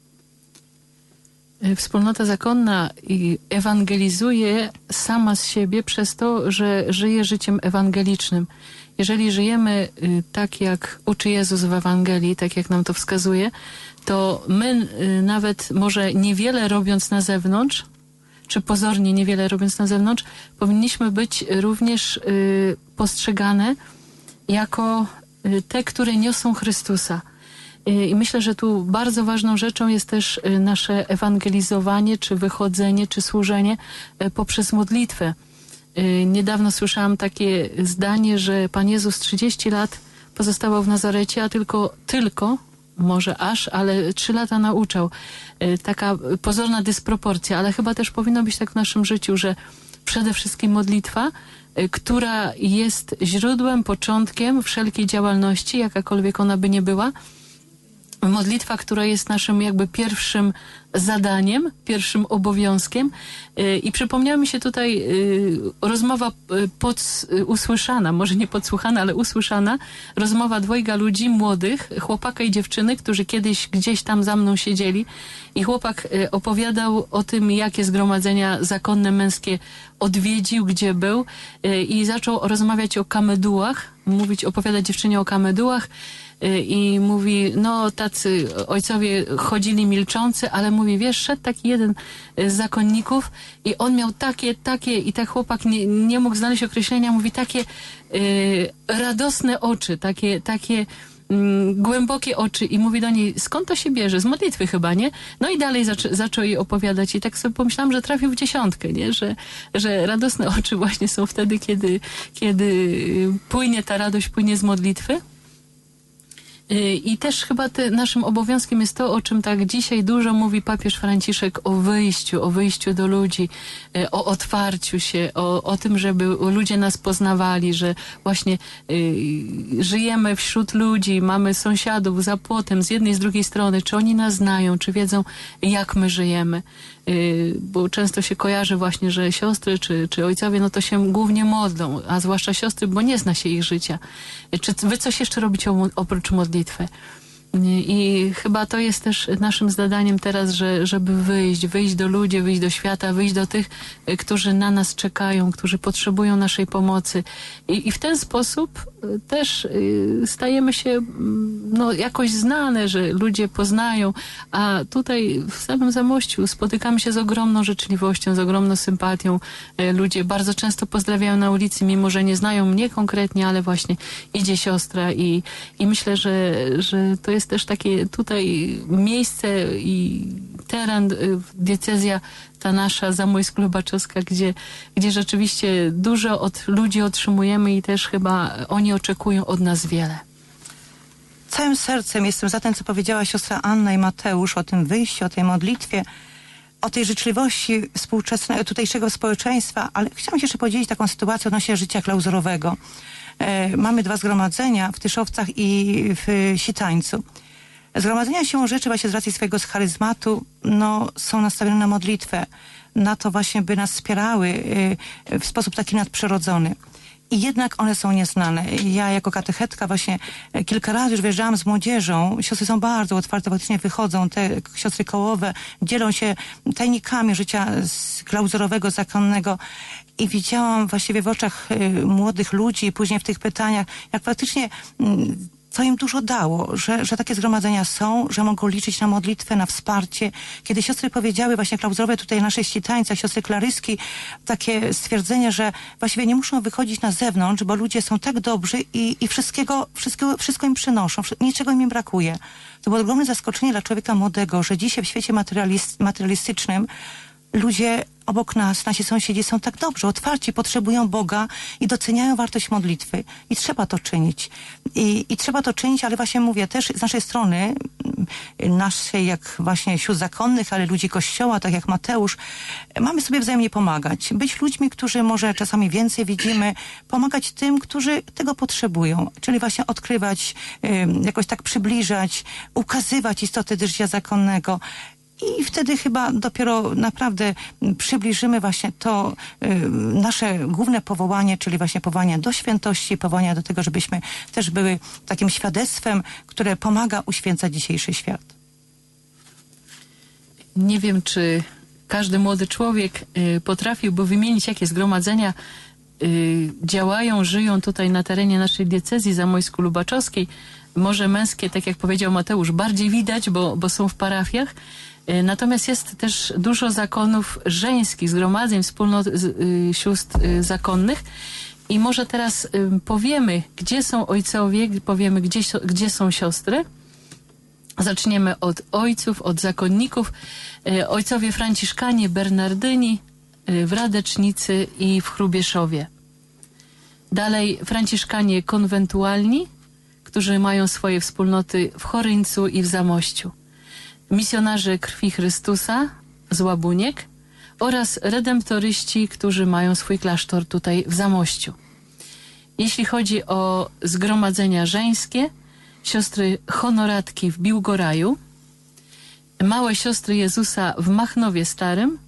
Wspólnota zakonna ewangelizuje sama z siebie przez to, że żyje życiem ewangelicznym. Jeżeli żyjemy tak, jak uczy Jezus w Ewangelii, tak jak nam to wskazuje, to my nawet może niewiele robiąc na zewnątrz, czy pozornie niewiele robiąc na zewnątrz, powinniśmy być również postrzegane jako te, które niosą Chrystusa. I myślę, że tu bardzo ważną rzeczą jest też nasze ewangelizowanie, czy wychodzenie, czy służenie poprzez modlitwę. Niedawno słyszałam takie zdanie, że Pan Jezus 30 lat pozostawał w Nazarecie, a tylko, może aż, ale 3 lata nauczał. Taka pozorna dysproporcja, ale chyba też powinno być tak w naszym życiu, że przede wszystkim modlitwa, która jest źródłem, początkiem wszelkiej działalności, jakakolwiek ona by nie była. Modlitwa, która jest naszym jakby pierwszym zadaniem, pierwszym obowiązkiem. I przypomniała mi się tutaj rozmowa usłyszana, może nie podsłuchana, ale usłyszana, rozmowa dwojga ludzi młodych, chłopaka i dziewczyny, którzy kiedyś gdzieś tam za mną siedzieli i chłopak opowiadał o tym, jakie zgromadzenia zakonne męskie odwiedził, gdzie był i zaczął rozmawiać o kamedułach, opowiadać dziewczynie o kamedułach. I mówi, no tacy ojcowie chodzili milczący, ale mówi, wiesz, szedł taki jeden z zakonników i on miał takie i tak chłopak nie mógł znaleźć określenia, mówi takie radosne oczy, takie głębokie oczy i mówi do niej, skąd to się bierze? Z modlitwy chyba, nie? No i dalej zaczął jej opowiadać i tak sobie pomyślałam, że trafił w 10, nie? Że radosne oczy właśnie są wtedy, kiedy płynie ta radość, płynie z modlitwy. I też chyba naszym obowiązkiem jest to, o czym tak dzisiaj dużo mówi papież Franciszek, o wyjściu do ludzi, o otwarciu się, o tym, żeby ludzie nas poznawali, że właśnie żyjemy wśród ludzi, mamy sąsiadów za płotem z jednej, z drugiej strony, czy oni nas znają, czy wiedzą, jak my żyjemy. Bo często się kojarzy właśnie, że siostry czy ojcowie, no to się głównie modlą, a zwłaszcza siostry, bo nie zna się ich życia. Czy wy coś jeszcze robicie oprócz modlitwy? I chyba to jest też naszym zadaniem teraz, żeby wyjść do ludzi, wyjść do świata, wyjść do tych, którzy na nas czekają, którzy potrzebują naszej pomocy. I w ten sposób też stajemy się jakoś znane, że ludzie poznają, a tutaj w samym Zamościu spotykamy się z ogromną życzliwością, z ogromną sympatią. Ludzie bardzo często pozdrawiają na ulicy, mimo że nie znają mnie konkretnie, ale właśnie idzie siostra i myślę, że to jest też takie tutaj miejsce i teren, diecezja ta nasza Zamojsko-Lubaczowska, gdzie rzeczywiście dużo od ludzi otrzymujemy i też chyba oni oczekują od nas wiele. Całym sercem jestem za tym, co powiedziała siostra Anna i Mateusz o tym wyjściu, o tej modlitwie, o tej życzliwości współczesnego, tutejszego społeczeństwa, ale chciałam się jeszcze podzielić taką sytuację odnośnie życia klauzurowego. Mamy 2 zgromadzenia w Tyszowcach i w Sitańcu. Zgromadzenia siłą rzeczy właśnie z racji swojego charyzmatu są nastawione na modlitwę, na to właśnie, by nas wspierały w sposób taki nadprzyrodzony. I jednak one są nieznane. Ja jako katechetka właśnie kilka razy już wyjeżdżałam z młodzieżą. Siostry są bardzo otwarte, faktycznie wychodzą, te siostry kołowe, dzielą się tajnikami życia klauzurowego, zakonnego. I widziałam właściwie w oczach młodych ludzi, później w tych pytaniach, jak faktycznie to im dużo dało, że takie zgromadzenia są, że mogą liczyć na modlitwę, na wsparcie. Kiedy siostry powiedziały właśnie klauzurowe tutaj nasze ścitańce, siostry klaryski, takie stwierdzenie, że właściwie nie muszą wychodzić na zewnątrz, bo ludzie są tak dobrzy i wszystko im przynoszą, niczego im nie brakuje. To było ogromne zaskoczenie dla człowieka młodego, że dzisiaj w świecie materialistycznym ludzie obok nas, nasi sąsiedzi są tak dobrze, otwarci, potrzebują Boga i doceniają wartość modlitwy. I trzeba to czynić. I trzeba to czynić, ale właśnie mówię, też z naszej strony, naszej jak właśnie sióstr zakonnych, ale ludzi Kościoła, tak jak Mateusz, mamy sobie wzajemnie pomagać. Być ludźmi, którzy może czasami więcej widzimy, pomagać tym, którzy tego potrzebują. Czyli właśnie odkrywać, jakoś tak przybliżać, ukazywać istotę życia zakonnego. I wtedy chyba dopiero naprawdę przybliżymy właśnie to nasze główne powołanie, czyli właśnie powołanie do świętości, powołanie do tego, żebyśmy też były takim świadectwem, które pomaga uświęcać dzisiejszy świat. Nie wiem, czy każdy młody człowiek potrafiłby wymienić, jakie zgromadzenia działają, żyją tutaj na terenie naszej diecezji zamojsko-lubaczowskiej. Może męskie, tak jak powiedział Mateusz, bardziej widać, bo są w parafiach. Natomiast jest też dużo zakonów żeńskich, zgromadzeń, wspólnot sióstr zakonnych. I może teraz powiemy, gdzie są ojcowie, powiemy, gdzie są siostry. Zaczniemy od ojców, od zakonników. Ojcowie franciszkanie, bernardyni w Radecznicy i w Hrubieszowie. Dalej franciszkanie konwentualni, którzy mają swoje wspólnoty w Choryńcu i w Zamościu. Misjonarze Krwi Chrystusa z Łabuniek oraz redemptoryści, którzy mają swój klasztor tutaj w Zamościu. Jeśli chodzi o zgromadzenia żeńskie, siostry honoratki w Biłgoraju, małe siostry Jezusa w Machnowie Starym,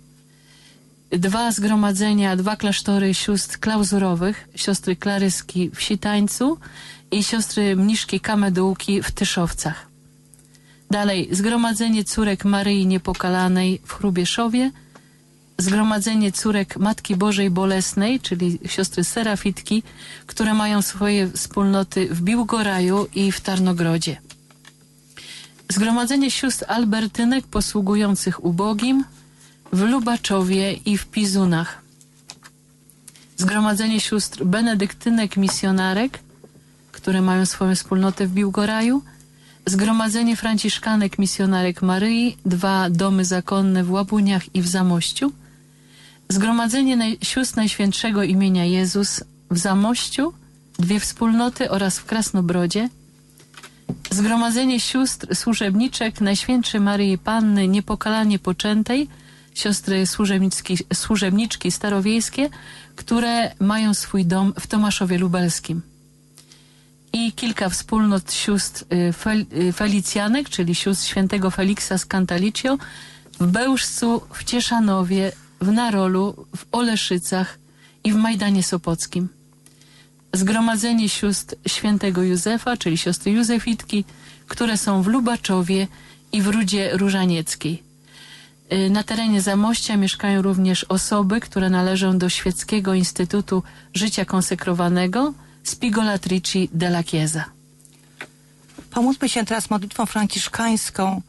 2 zgromadzenia, 2 klasztory sióstr klauzurowych, siostry Klaryski w Sitańcu i siostry mniszki Kamedułki w Tyszowcach. Dalej, zgromadzenie córek Maryi Niepokalanej w Hrubieszowie, zgromadzenie córek Matki Bożej Bolesnej, czyli siostry Serafitki, które mają swoje wspólnoty w Biłgoraju i w Tarnogrodzie. Zgromadzenie sióstr Albertynek posługujących ubogim w Lubaczowie i w Pizunach. Zgromadzenie sióstr Benedyktynek Misjonarek, które mają swoją wspólnotę w Biłgoraju. Zgromadzenie franciszkanek misjonarek Maryi, 2 domy zakonne w Łabuniach i w Zamościu. Zgromadzenie sióstr Najświętszego imienia Jezus w Zamościu, 2 wspólnoty oraz w Krasnobrodzie. Zgromadzenie sióstr służebniczek Najświętszej Maryi Panny Niepokalanie Poczętej, siostry służebniczki starowiejskie, które mają swój dom w Tomaszowie Lubelskim. I kilka wspólnot sióstr felicjanek, czyli sióstr świętego Feliksa z Cantaliccio, w Bełżcu, w Cieszanowie, w Narolu, w Oleszycach i w Majdanie Sopockim. Zgromadzenie sióstr świętego Józefa, czyli siostry Józefitki, które są w Lubaczowie i w Rudzie Różanieckiej. Na terenie Zamościa mieszkają również osoby, które należą do Świeckiego Instytutu Życia Konsekrowanego Spigolatrici della Chiesa. Pomódlmy się teraz modlitwą franciszkańską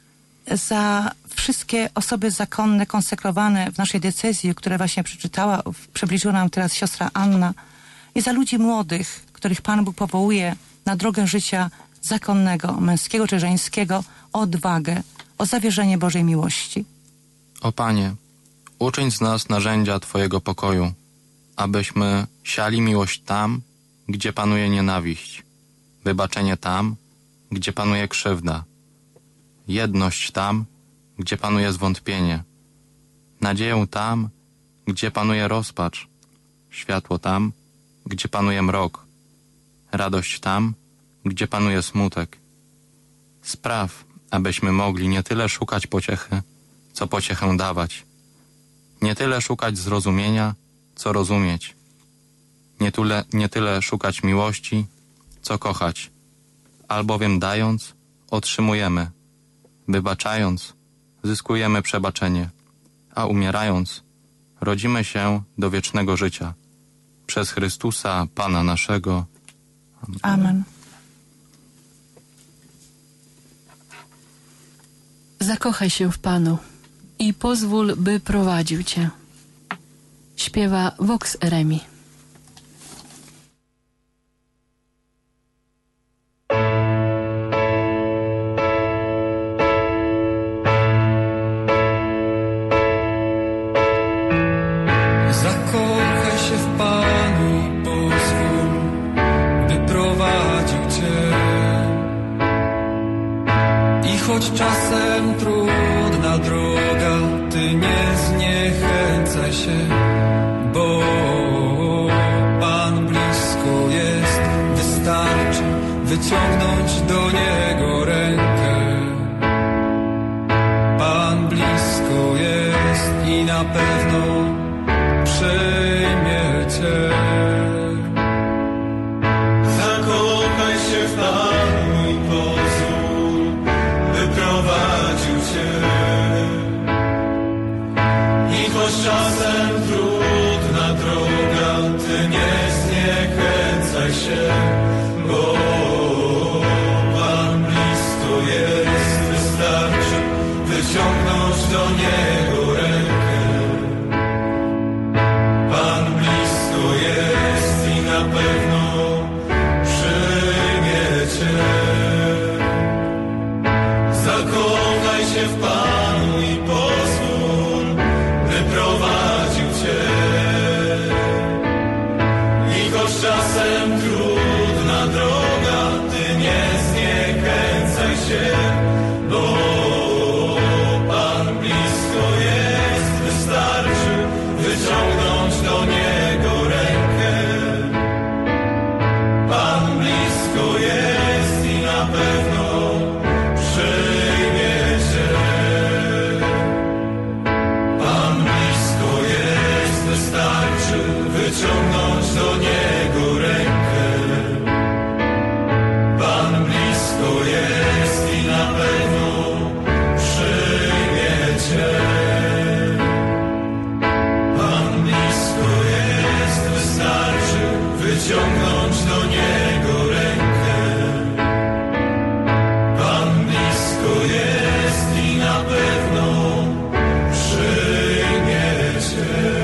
za wszystkie osoby zakonne, konsekrowane w naszej diecezji, które właśnie przybliżyła nam teraz siostra Anna, i za ludzi młodych, których Pan Bóg powołuje na drogę życia zakonnego, męskiego czy żeńskiego, o odwagę, o zawierzenie Bożej miłości. O Panie, uczyń z nas narzędzia Twojego pokoju, abyśmy siali miłość tam, gdzie panuje nienawiść, wybaczenie tam, gdzie panuje krzywda, jedność tam, gdzie panuje zwątpienie, nadzieję tam, gdzie panuje rozpacz, światło tam, gdzie panuje mrok, radość tam, gdzie panuje smutek. Spraw, abyśmy mogli nie tyle szukać pociechy, co pociechę dawać, nie tyle szukać zrozumienia, co rozumieć, nie tyle szukać miłości, co kochać, albowiem dając, otrzymujemy, wybaczając, zyskujemy przebaczenie, a umierając, rodzimy się do wiecznego życia. Przez Chrystusa, Pana naszego. Amen. Zakochaj się w Panu i pozwól, by prowadził Cię. Śpiewa Vox Eremi. Zakochaj się w Panu i pozwól, by prowadził Cię. I choć czasem trudna droga, Ty nie zniechęcaj się, bo Pan blisko jest. Wystarczy wyciągnąć do Niego rękę. Pan blisko jest i na pewno przyjmie Cię. Zakochaj się w Panu i pozwól, by prowadził Cię. I choć czasem trudna droga, Ty nie zniechęcaj się, bo Pan blisko jest. Wystarczy wyciągnąć do Niego rękę. Pan blisko jest i na pewno przyjmie Cię. Zakochaj się w Panu i pozwól, by prowadził Cię. I choć czasem trudna droga, Ty nie zniechęcaj się, bo Pan blisko jest. Wystarczy wyciągnąć do Niego rękę. Pan blisko jest i na pewno przyjmie Cię. Pan blisko jest, wystarczy wyciągnąć do Niego rękę. Pan blisko jest i na pewno przyjmie Cię. Pan blisko jest, wystarczy wyciągnąć do Niego rękę. Pan blisko jest i na pewno przyjmie Cię.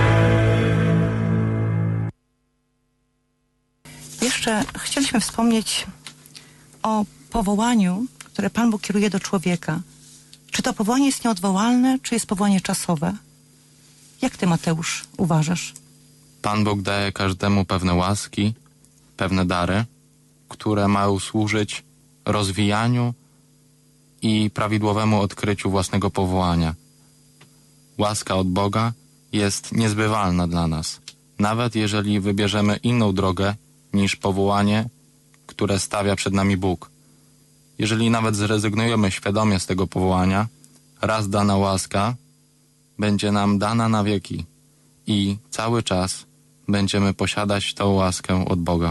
Jeszcze chcieliśmy wspomnieć o powołaniu, które Pan Bóg kieruje do człowieka. Czy to powołanie jest nieodwołalne, czy jest powołanie czasowe? Jak Ty, Mateusz, uważasz? Pan Bóg daje każdemu pewne łaski, pewne dary, które mają służyć rozwijaniu i prawidłowemu odkryciu własnego powołania. Łaska od Boga jest niezbywalna dla nas, nawet jeżeli wybierzemy inną drogę niż powołanie, które stawia przed nami Bóg. Jeżeli nawet zrezygnujemy świadomie z tego powołania, raz dana łaska będzie nam dana na wieki i cały czas będziemy posiadać tą łaskę od Boga.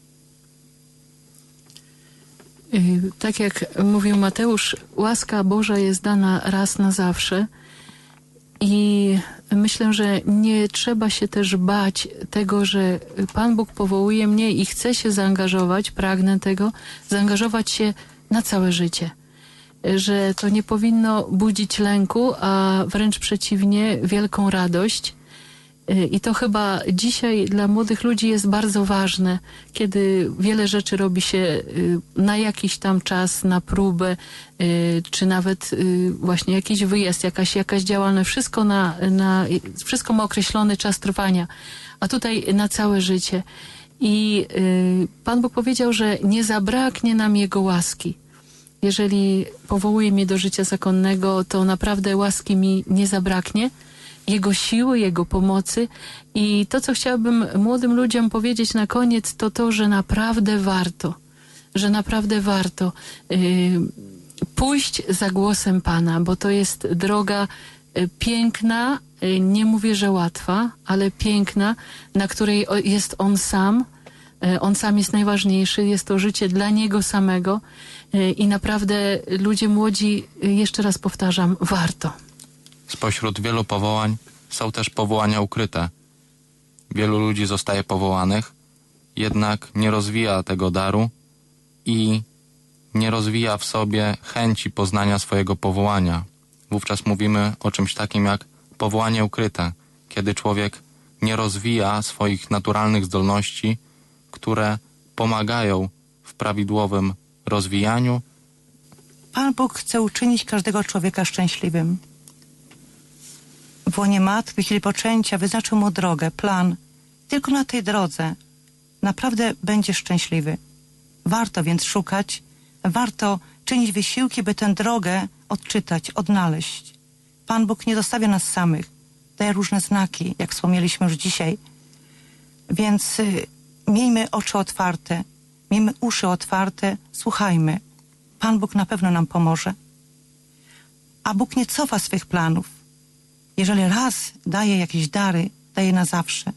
Tak jak mówił Mateusz, łaska Boża jest dana raz na zawsze i myślę, że nie trzeba się też bać tego, że Pan Bóg powołuje mnie i chce się zaangażować, pragnę tego, zaangażować się na całe życie. Że to nie powinno budzić lęku, a wręcz przeciwnie, wielką radość, I to chyba dzisiaj dla młodych ludzi jest bardzo ważne, kiedy wiele rzeczy robi się na jakiś tam czas, na próbę, czy nawet właśnie jakiś wyjazd, jakaś działalność, wszystko ma określony czas trwania, a tutaj na całe życie. I Pan Bóg powiedział, że nie zabraknie nam Jego łaski. Jeżeli powołuje mnie do życia zakonnego, to naprawdę łaski mi nie zabraknie, Jego siły, Jego pomocy. I to, co chciałabym młodym ludziom powiedzieć na koniec, to to, że naprawdę warto pójść za głosem Pana, bo to jest droga piękna, nie mówię, że łatwa, ale piękna, na której jest On sam. On sam jest najważniejszy, jest to życie dla Niego samego i naprawdę ludzie młodzi, jeszcze raz powtarzam, warto. Spośród wielu powołań są też powołania ukryte. Wielu ludzi zostaje powołanych, jednak nie rozwija tego daru i nie rozwija w sobie chęci poznania swojego powołania. Wówczas mówimy o czymś takim jak powołanie ukryte, kiedy człowiek nie rozwija swoich naturalnych zdolności, które pomagają w prawidłowym rozwijaniu. Pan Bóg chce uczynić każdego człowieka szczęśliwym. W łonie matki, w chwili poczęcia wyznaczył mu drogę, plan. Tylko na tej drodze naprawdę będzie szczęśliwy. Warto więc szukać, warto czynić wysiłki, by tę drogę odczytać, odnaleźć. Pan Bóg nie zostawia nas samych. Daje różne znaki, jak wspomnieliśmy już dzisiaj. Więc miejmy oczy otwarte, miejmy uszy otwarte, słuchajmy. Pan Bóg na pewno nam pomoże. A Bóg nie cofa swych planów. Jeżeli raz daje jakieś dary, daje na zawsze.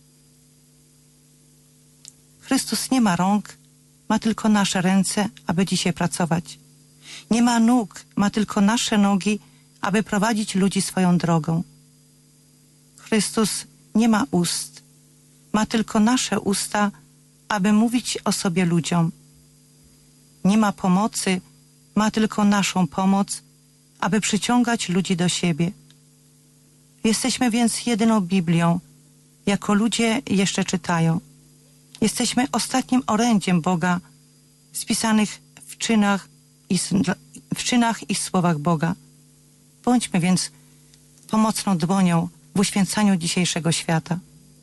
Chrystus nie ma rąk, ma tylko nasze ręce, aby dzisiaj pracować. Nie ma nóg, ma tylko nasze nogi, aby prowadzić ludzi swoją drogą. Chrystus nie ma ust, ma tylko nasze usta, aby mówić o sobie ludziom. Nie ma pomocy, ma tylko naszą pomoc, aby przyciągać ludzi do siebie. Jesteśmy więc jedyną Biblią, jako ludzie jeszcze czytają. Jesteśmy ostatnim orędziem Boga, spisanych w czynach i słowach Boga. Bądźmy więc pomocną dłonią w uświęcaniu dzisiejszego świata.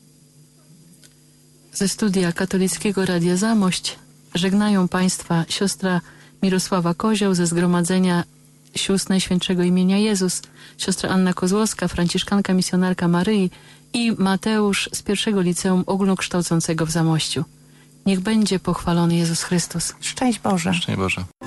Ze studia Katolickiego Radia Zamość żegnają Państwa siostra Mirosława Kozioł ze Zgromadzenia Sióstr Najświętszego Imienia Jezus, siostra Anna Kozłowska, franciszkanka misjonarka Maryi i Mateusz z pierwszego liceum ogólnokształcącego w Zamościu. Niech będzie pochwalony Jezus Chrystus. Szczęść Boże. Szczęść Boże.